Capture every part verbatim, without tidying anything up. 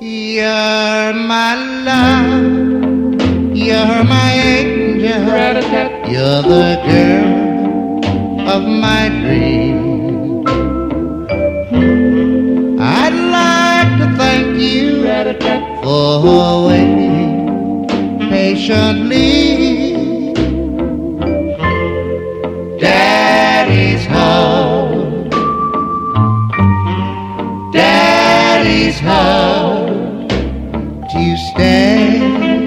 You're my love, you're my angel, you're the girl of my dream. I'd like to thank you for waiting patiently. Daddy's home, Daddy's home to stay.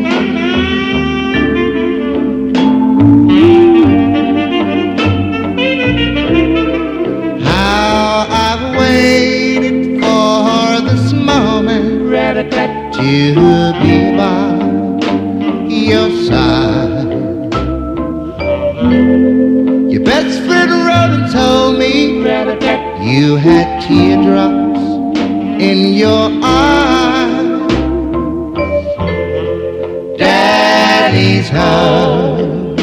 How I've waited for this moment to be by your side. Your best friend wrote and told me you had teardrops in your eyes. Daddy's home,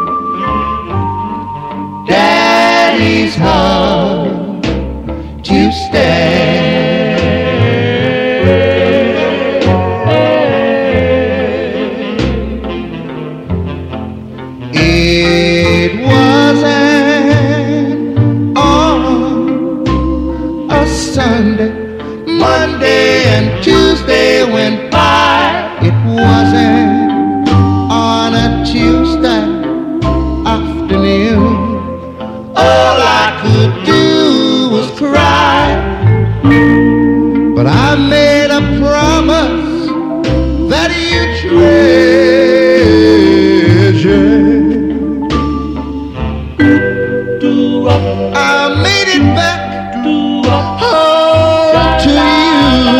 Daddy's home to stay. It wasn't on a Sunday, Monday and Tuesday went by. It wasn't on a Tuesday afternoon. All I could do was cry, but I made a promise that you treasure. I made it back home to you.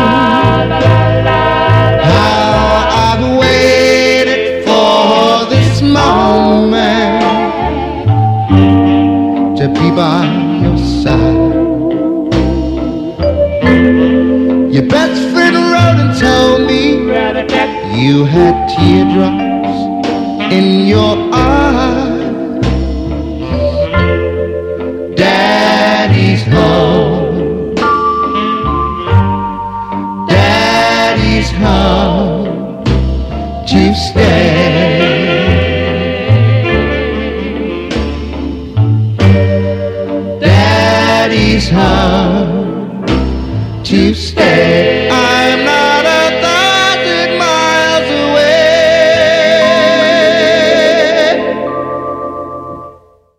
How I've waited for this moment to be by your side. Your best friend wrote and told me you had teardrops in your eyes. Daddy's home, Daddy's home to stay. Daddy's home to stay.